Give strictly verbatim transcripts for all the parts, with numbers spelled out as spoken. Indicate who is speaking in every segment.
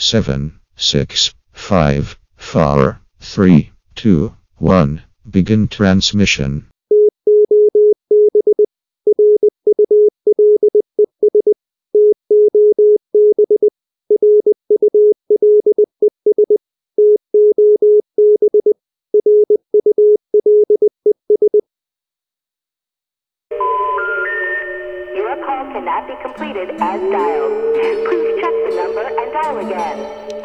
Speaker 1: seven, six, five, four, three, two, one. Begin transmission.
Speaker 2: Your call cannot be completed as dialed. Please check the number and dial again.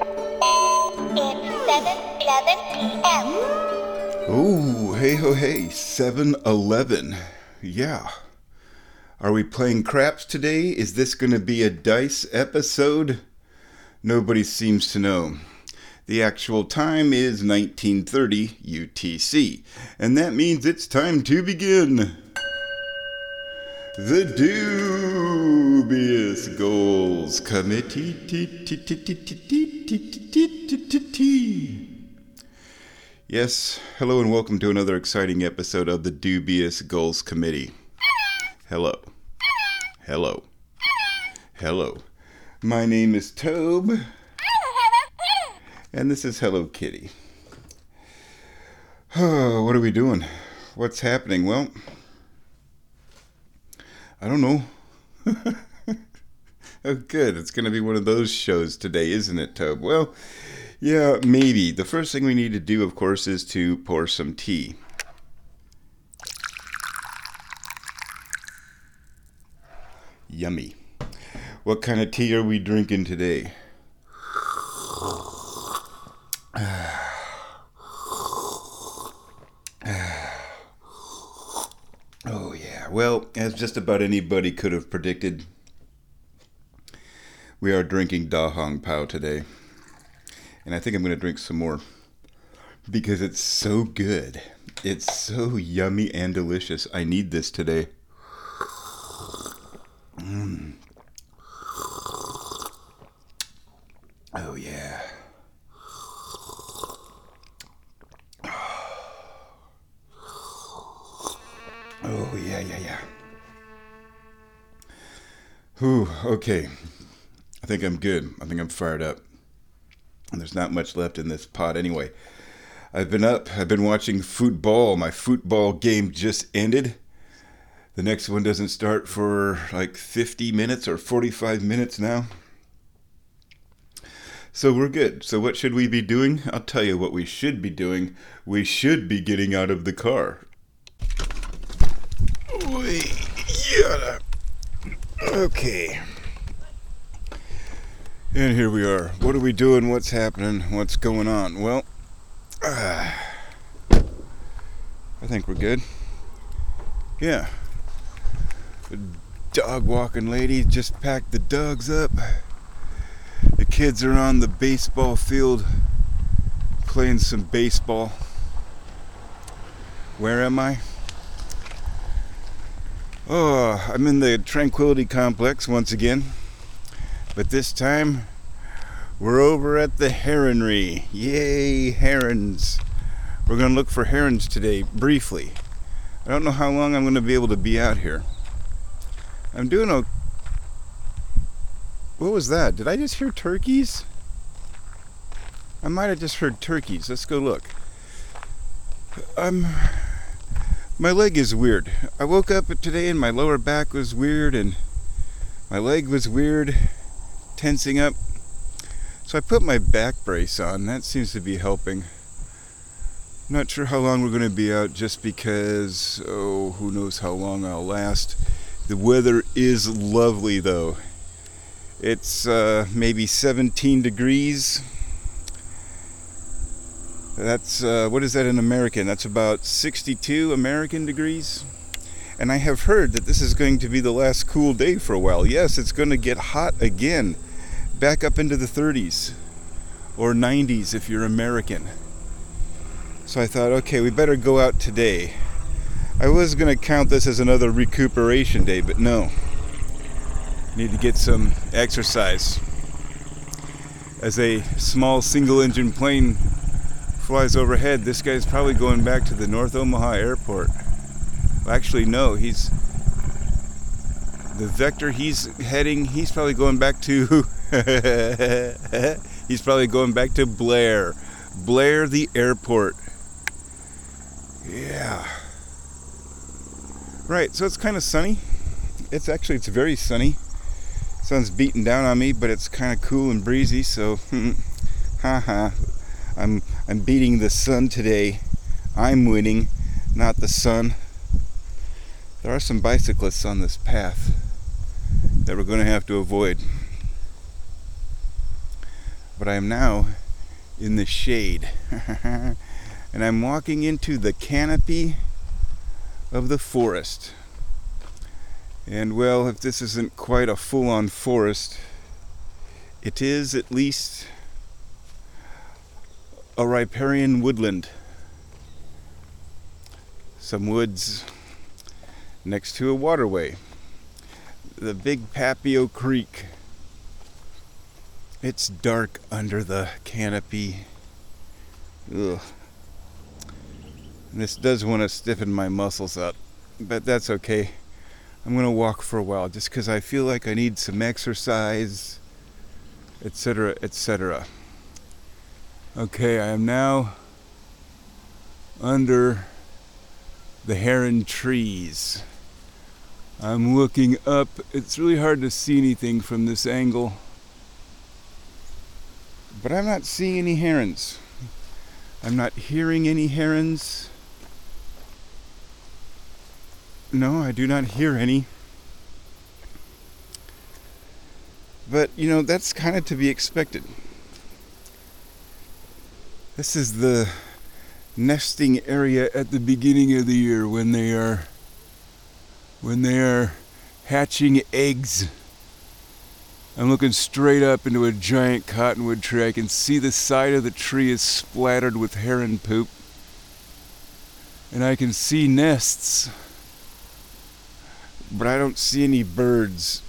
Speaker 3: It's seven eleven p m
Speaker 4: Oh, hey ho hey, seven eleven. Yeah. Are we playing craps today? Is this going to be a dice episode? Nobody seems to know. The actual time is nineteen thirty U T C, and that means it's time to begin. The Dubious Goals Committee. Yes, hello and welcome to another exciting episode of the Dubious Goals Committee. Hello. Hello. Hello. My name is Tobe. And this is Hello Kitty. Oh, what are we doing? What's happening? Well, I don't know. Oh, good. It's going to be one of those shows today, isn't it, Tobe? Well, yeah, maybe. The first thing we need to do, of course, is to pour some tea. Yummy. What kind of tea are we drinking today? Oh, yeah. Well, as just about anybody could have predicted, we are drinking Da Hong Pao today. And I think I'm going to drink some more because it's so good. It's so yummy and delicious. I need this today. Mm. Oh, yeah. Oh, yeah, yeah, yeah. Whew, okay. I think I'm good. I think I'm fired up. And there's not much left in this pot anyway. I've been up. I've been watching football. My football game just ended. The next one doesn't start for like fifty minutes or forty-five minutes now. So we're good. So what should we be doing? I'll tell you what we should be doing. We should be getting out of the car. Okay. And here we are. What are we doing? What's happening? What's going on? Well, uh, I think we're good. Yeah. The dog walking lady just packed the dogs up. The kids are on the baseball field playing some baseball. Where am I? Oh, I'm in the Tranquility Complex once again. But this time, we're over at the Heronry. Yay, herons. We're going to look for herons today, briefly. I don't know how long I'm going to be able to be out here. I'm doing a... What was that? Did I just hear turkeys? I might have just heard turkeys. Let's go look. Um, my leg is weird. I woke up today and my lower back was weird and my leg was weird, tensing up. So I put my back brace on. That seems to be helping. I'm not sure how long we're going to be out just because, oh, who knows how long I'll last. The weather is lovely though. It's uh, maybe seventeen degrees. That's, uh, what is that in American? That's about sixty-two American degrees. And I have heard that this is going to be the last cool day for a while. Yes, it's going to get hot again. Back up into the thirties. Or nineties if you're American. So I thought, okay, we better go out today. I was going to count this as another recuperation day, but no. Need to get some exercise. As a small single-engine plane flies overhead, this guy's probably going back to the North Omaha Airport. Well, actually, no, he's... The vector he's heading, he's probably going back to He's probably going back to Blair. Blair, the airport. Yeah. Right, so it's kind of sunny. It's actually, it's very sunny. Sun's beating down on me, but it's kind of cool and breezy, so haha. I'm I'm beating the sun today. I'm winning, not the sun. There are some bicyclists on this path that we're going to have to avoid. But I am now in the shade. And I'm walking into the canopy of the forest. And well, if this isn't quite a full-on forest, it is at least a riparian woodland. Some woods next to a waterway. The Big Papio Creek. It's dark under the canopy. Ugh. This does want to stiffen my muscles up, but that's okay. I'm going to walk for a while just because I feel like I need some exercise, et cetera, et cetera. Okay, I am now under the heron trees. I'm looking up. It's really hard to see anything from this angle, but I'm not seeing any herons. I'm not hearing any herons. No, I do not hear any. But, you know, that's kind of to be expected. This is the nesting area at the beginning of the year when they are when they are hatching eggs. I'm looking straight up into a giant cottonwood tree. I can see the side of the tree is splattered with heron poop. And I can see nests. But I don't see any birds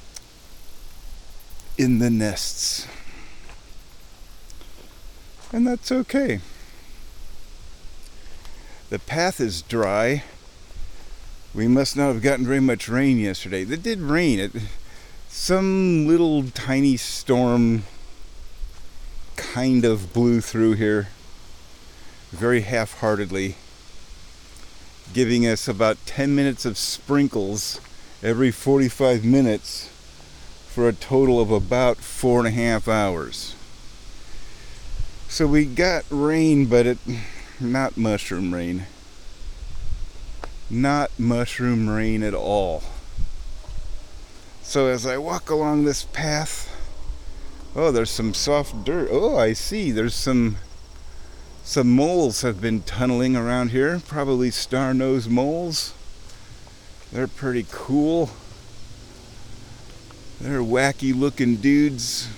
Speaker 4: in the nests. And that's okay. The path is dry. We must not have gotten very much rain yesterday. It did rain. It, some little tiny storm kind of blew through here very half-heartedly, giving us about ten minutes of sprinkles every forty-five minutes for a total of about four and a half hours. So we got rain, but it not mushroom rain. Not mushroom rain at all. So as I walk along this path, oh, there's some soft dirt. Oh, I see. There's some some moles have been tunneling around here. Probably star-nosed moles. They're pretty cool. They're wacky-looking dudes.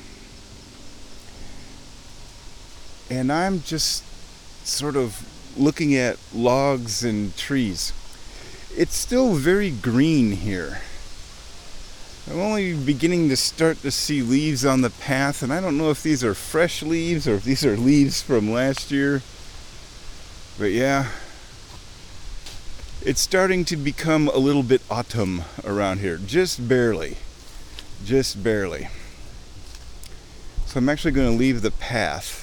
Speaker 4: And I'm just sort of looking at logs and trees. It's still very green here. I'm only beginning to start to see leaves on the path, and I don't know if these are fresh leaves or if these are leaves from last year. But yeah, it's starting to become a little bit autumn around here, just barely. Just barely. So I'm actually going to leave the path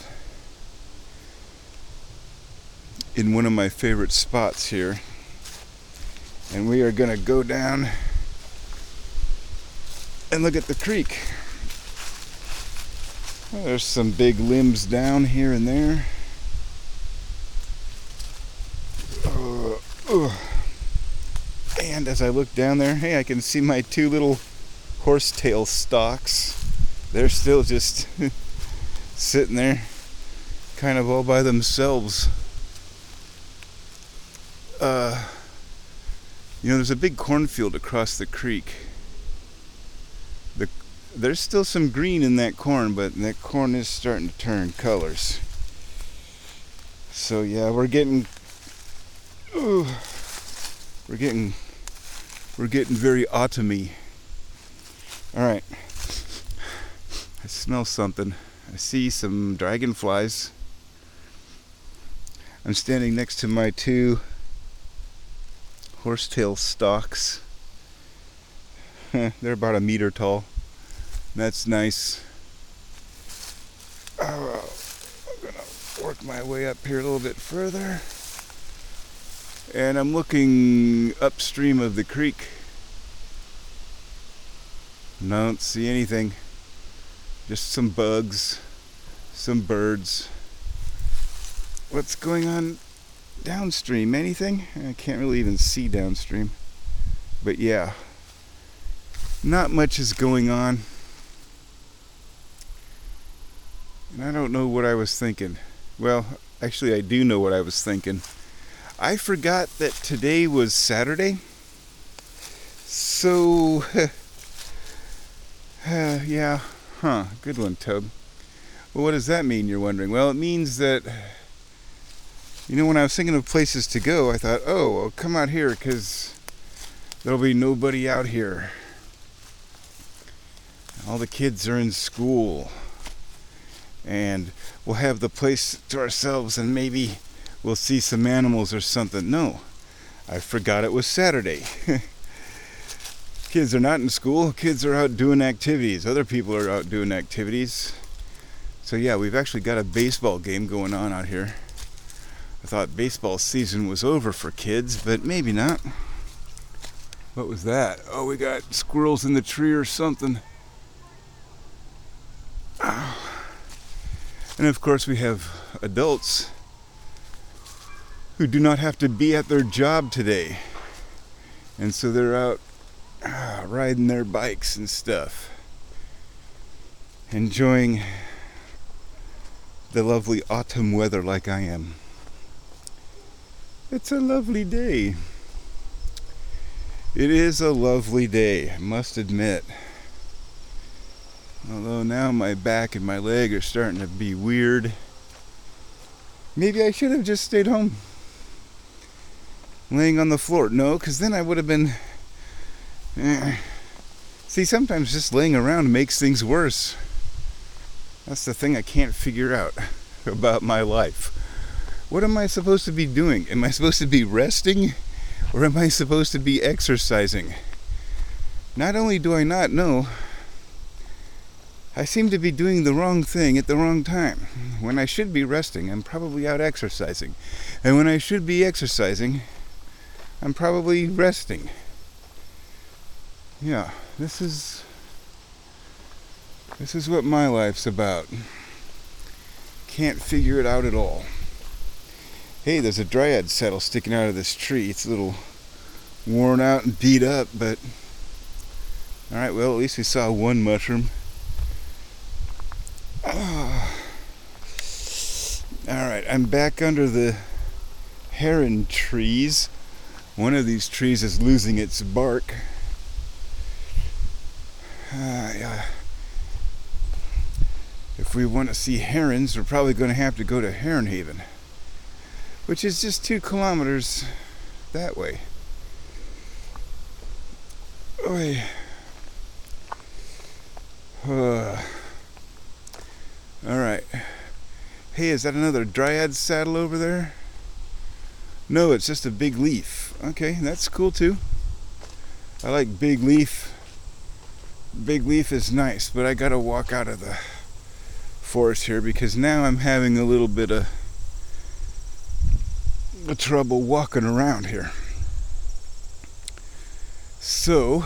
Speaker 4: in one of my favorite spots here, and we are going to go down and look at the creek. Well, there's some big limbs down here and there. Uh, uh. And as I look down there, hey, I can see my two little horsetail stalks. They're still just sitting there, kind of all by themselves. Uh, you know, there's a big cornfield across the creek. The, there's still some green in that corn, but that corn is starting to turn colors. So yeah, we're getting, ooh, we're getting, we're getting very autumny. All right, I smell something. I see some dragonflies. I'm standing next to my two horsetail stalks. They're about a meter tall. That's nice. Uh, I'm going to work my way up here a little bit further. And I'm looking upstream of the creek. Don't see anything. Just some bugs, some birds. What's going on downstream? Anything? I can't really even see downstream. But yeah, not much is going on. And I don't know what I was thinking. Well, actually I do know what I was thinking. I forgot that today was Saturday. So, uh, yeah, huh, good one, Tub. Well, what does that mean, you're wondering? Well, it means that, you know, when I was thinking of places to go, I thought, oh, I'll come out here because there'll be nobody out here. All the kids are in school. And we'll have the place to ourselves and maybe we'll see some animals or something. No, I forgot it was Saturday. Kids are not in school. Kids are out doing activities. Other people are out doing activities. So yeah, we've actually got a baseball game going on out here. I thought baseball season was over for kids, but maybe not. What was that? Oh, we got squirrels in the tree or something. Oh. And of course we have adults who do not have to be at their job today. And so they're out ah, riding their bikes and stuff. Enjoying the lovely autumn weather like I am. It's a lovely day. It is a lovely day, I must admit. Although now my back and my leg are starting to be weird. Maybe I should have just stayed home. Laying on the floor. No, because then I would have been... Eh. See, sometimes just laying around makes things worse. That's the thing I can't figure out about my life. What am I supposed to be doing? Am I supposed to be resting? Or am I supposed to be exercising? Not only do I not know, I seem to be doing the wrong thing at the wrong time. When I should be resting, I'm probably out exercising. And when I should be exercising, I'm probably resting. Yeah, this is this is what my life's about. Can't figure it out at all. Hey, there's a dryad saddle sticking out of this tree. It's a little worn out and beat up, but alright, well, at least we saw one mushroom. Oh. Alright, I'm back under the heron trees. One of these trees is losing its bark. Uh, yeah. If we want to see herons, we're probably going to have to go to Heron Haven, which is just two kilometers that way. Oy. Uh. Alright. Hey, is that another dryad saddle over there? No, it's just a big leaf. Okay, that's cool too. I like big leaf. Big leaf is nice, but I gotta walk out of the forest here because now I'm having a little bit of, of trouble walking around here. So,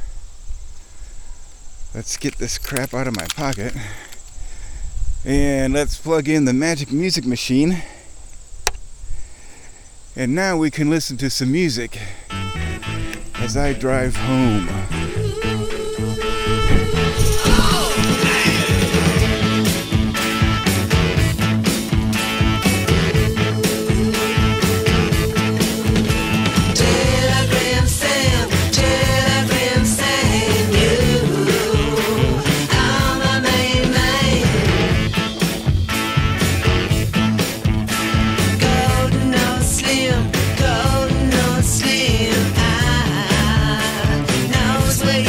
Speaker 4: let's get this crap out of my pocket. And let's plug in the Magic Music Machine. And now we can listen to some music as I drive home.
Speaker 5: Slim, golden or slim, I knows where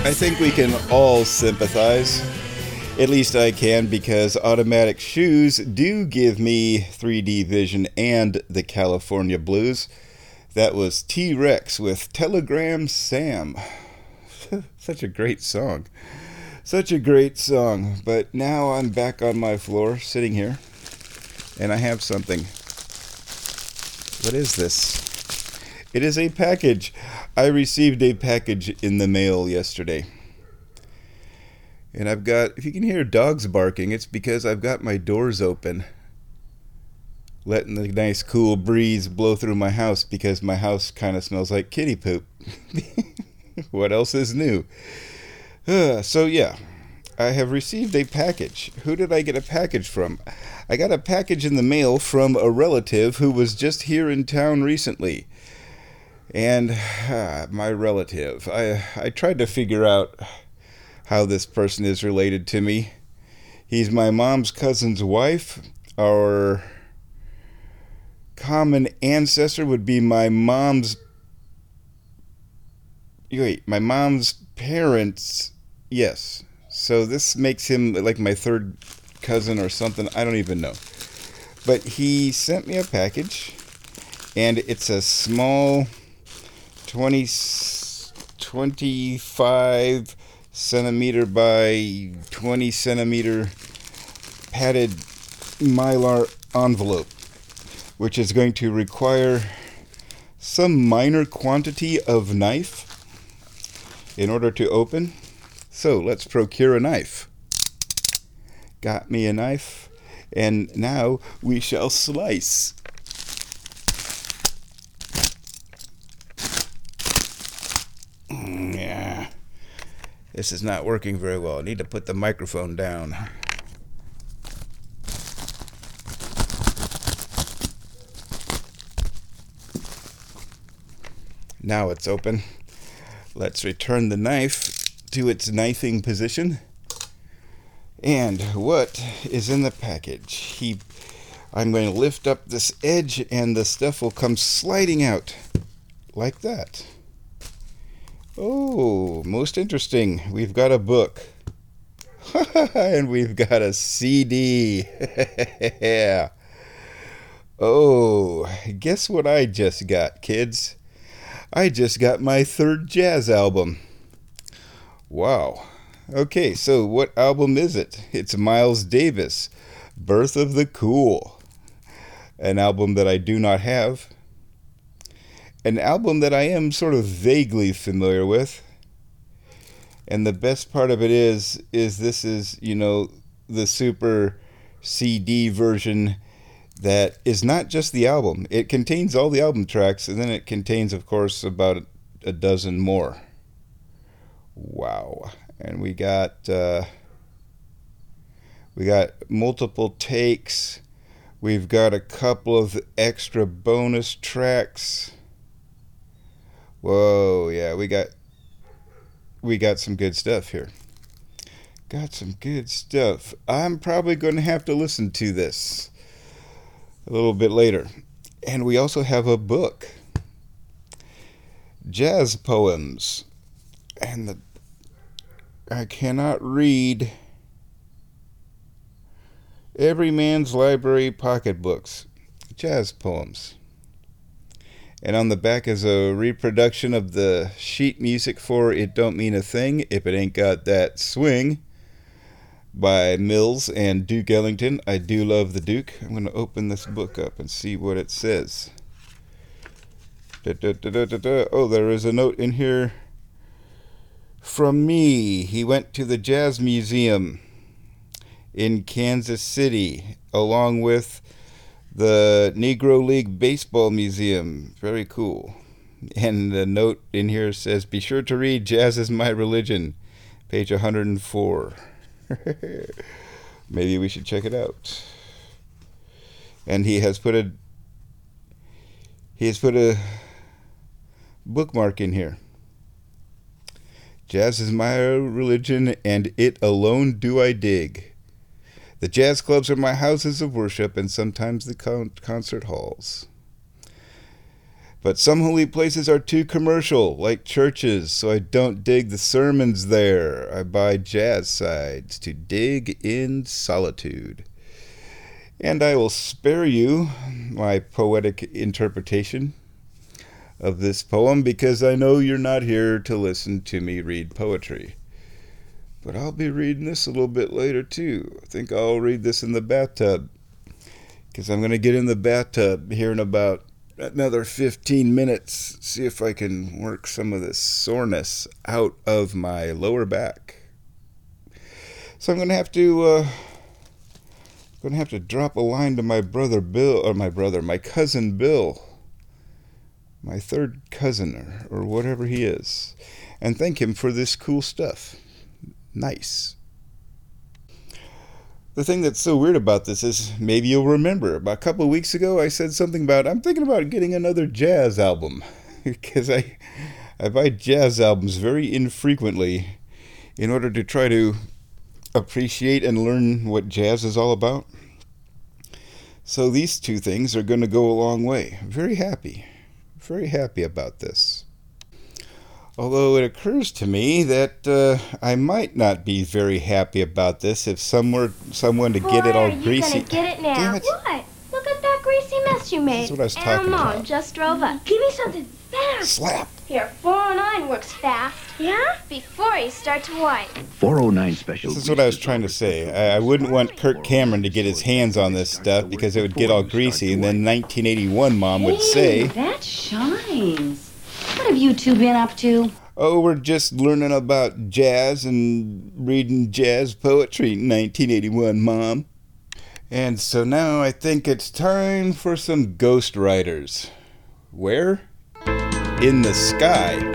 Speaker 4: I think we can all sympathize. At least I can, because automatic shoes do give me three D vision and the California blues. That was T-Rex with Telegram Sam. Such a great song. Such a great song. But now I'm back on my floor, sitting here, and I have something. What is this? It is a package. I received a package in the mail yesterday. And I've got, if you can hear dogs barking, it's because I've got my doors open, letting the nice cool breeze blow through my house, because my house kind of smells like kitty poop. What else is new? Uh, so yeah, I have received a package. Who did I get a package from? I got a package in the mail from a relative who was just here in town recently. And uh, my relative, I I tried to figure out how this person is related to me. He's my mom's cousin's wife. Our common ancestor would be my mom's wait, my mom's parents. Yes. So this makes him like my third cousin or something. I don't even know. But he sent me a package, and it's a small twenty, twenty-five centimeter by twenty centimeter padded mylar envelope, which is going to require some minor quantity of knife in order to open. So let's procure a knife. Got me a knife, and now we shall slice. Yeah. This is not working very well. I need to put the microphone down. Now it's open. Let's return the knife to its knifing position. And what is in the package? He, I'm going to lift up this edge, and the stuff will come sliding out like that. Oh, most interesting. We've got a book. And we've got a C D. Yeah. Oh, guess what I just got, kids? I just got my third jazz album. Wow. Okay, so what album is it? It's Miles Davis, Birth of the Cool. An album that I do not have. An album that I am sort of vaguely familiar with. And the best part of it is, is this is, you know, the super C D version that is not just the album. It contains all the album tracks, and then it contains, of course, about a dozen more. Wow. And we got, uh, we got multiple takes. We've got a couple of extra bonus tracks. Whoa, yeah, we got we got some good stuff here. Got some good stuff. I'm probably going to have to listen to this a little bit later. And we also have a book. Jazz poems. And the I cannot read Every Man's Library Pocketbooks. Jazz poems. And on the back is a reproduction of the sheet music for It Don't Mean a Thing If It Ain't Got That Swing by Mills and Duke Ellington. I do love the Duke. I'm going to open this book up and see what it says. Da, da, da, da, da, da. Oh, there is a note in here from me. He went to the Jazz Museum in Kansas City along with the Negro League Baseball Museum. Very cool. And the note in here says, be sure to read Jazz is My Religion, page one hundred four. Maybe we should check it out. And he has put a he has put a bookmark in here. Jazz is my religion, and it alone do I dig. The jazz clubs are my houses of worship, and sometimes the con- concert halls. But some holy places are too commercial, like churches, so I don't dig the sermons there. I buy jazz sides to dig in solitude. And I will spare you my poetic interpretation of this poem because I know you're not here to listen to me read poetry. But I'll be reading this a little bit later too. I think I'll read this in the bathtub because I'm going to get in the bathtub here in about another fifteen minutes, see if I can work some of this soreness out of my lower back. So I'm going to have to uh, going to have to drop a line to my brother Bill, or my brother, my cousin Bill, my third cousin, or, or whatever he is, and thank him for this cool stuff. Nice. The thing that's so weird about this is, maybe you'll remember, about a couple of weeks ago I said something about, I'm thinking about getting another jazz album, because I, I buy jazz albums very infrequently in order to try to appreciate and learn what jazz is all about. So these two things are going to go a long way. I'm very happy, very happy about this. Although it occurs to me that uh, I might not be very happy about this if someone someone to get it all greasy.
Speaker 5: You're gonna get it now.
Speaker 4: Damn it.
Speaker 5: What? Look at that greasy mess you made.
Speaker 4: That's what I was
Speaker 5: and
Speaker 4: talking
Speaker 5: Mom
Speaker 4: about.
Speaker 5: just drove up. Give me something fast.
Speaker 4: Slap.
Speaker 5: Here, four oh nine works fast. Yeah? Before you start to wipe.
Speaker 6: four oh nine special.
Speaker 4: This is what I was trying to say. I, I wouldn't want Kirk Cameron to get his hands on this stuff because it would get all greasy, and then nineteen eighty-one Mom would say,
Speaker 7: That shines. What have you two been up to?
Speaker 4: oh, we're just learning about jazz and reading jazz poetry, nineteen eighty-one Mom. And so now I think it's time for some Ghost Riders. Where? In the sky.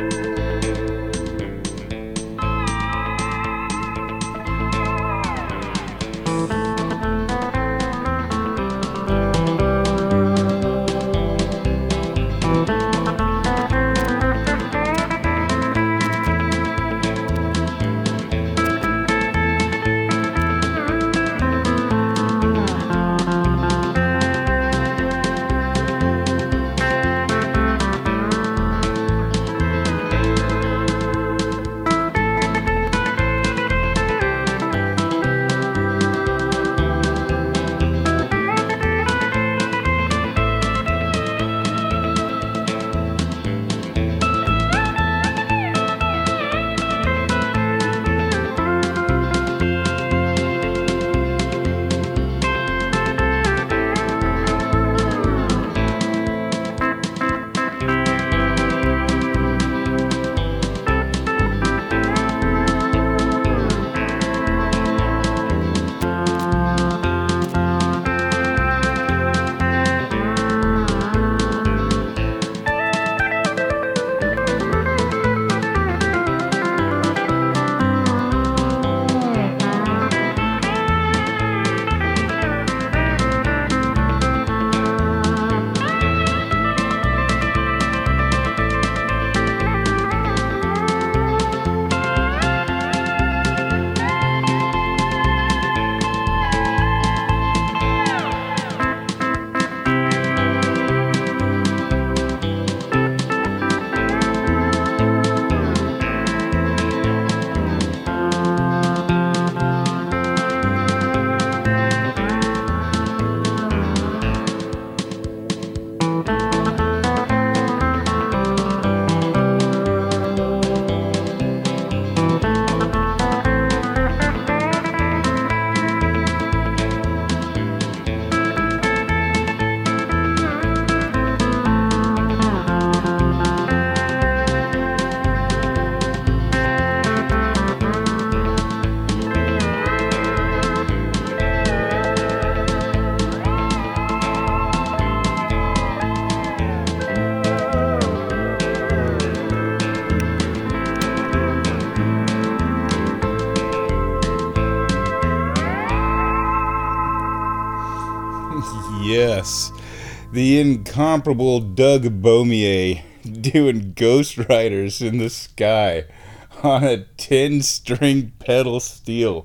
Speaker 4: Yes, the incomparable Doug Beaumier doing Ghost Riders in the Sky on a ten-string pedal steel.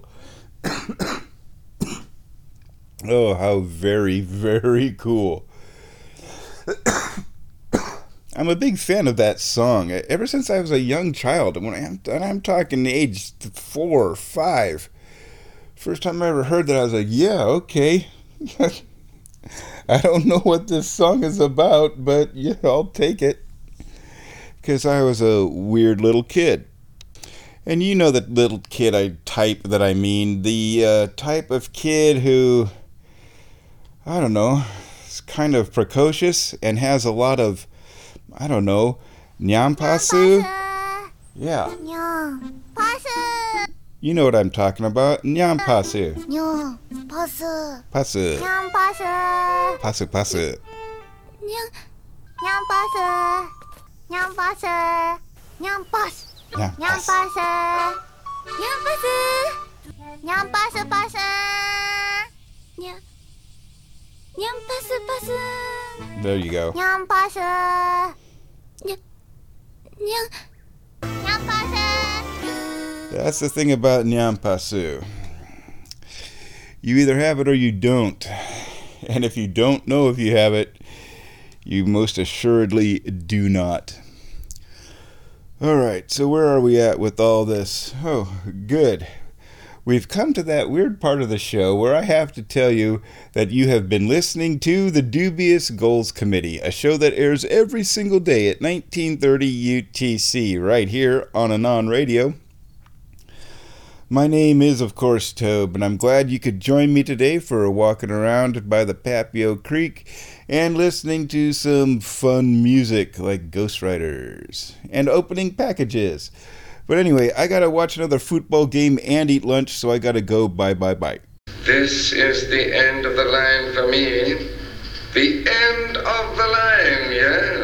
Speaker 4: Oh, how very, very cool. I'm a big fan of that song. Ever since I was a young child, when I'm, and I'm talking age four or five, first time I ever heard that, I was like, yeah, okay. I don't know what this song is about, but yeah, I'll take it. Because I was a weird little kid. And you know that little kid I type that I mean, the uh, type of kid who, I don't know, is kind of precocious and has a lot of, I don't know, nyampasu? Yeah.
Speaker 3: Nyampasu.
Speaker 4: You know what I'm talking about. Nyampasu.
Speaker 3: Nyampasu.
Speaker 4: Pasu.
Speaker 3: Nyampasu.
Speaker 4: Pasu pasu.
Speaker 3: Nyampasu. Nyampasu. Nyampasu. Nyampasu. Nyampasu. Nyampasu pasu. Nya. Nyampasu pasu.
Speaker 4: There you go.
Speaker 3: Nyampasu. Nya. Nya. Nyampasu.
Speaker 4: That's the thing about nyampasu. You either have it or you don't. And if you don't know if you have it, you most assuredly do not. Alright, so where are we at with all this? Oh, good. We've come to that weird part of the show where I have to tell you that you have been listening to the Dubious Goals Committee, a show that airs every single day at nineteen thirty U T C, right here on Anon Radio. My name is, of course, Tobe, and I'm glad you could join me today for a walking around by the Papio Creek and listening to some fun music like Ghostwriters and opening packages. But anyway, I gotta watch another football game and eat lunch, so I gotta go. Bye, bye, bye.
Speaker 6: This is the end of the line for me. The end of the line, yes.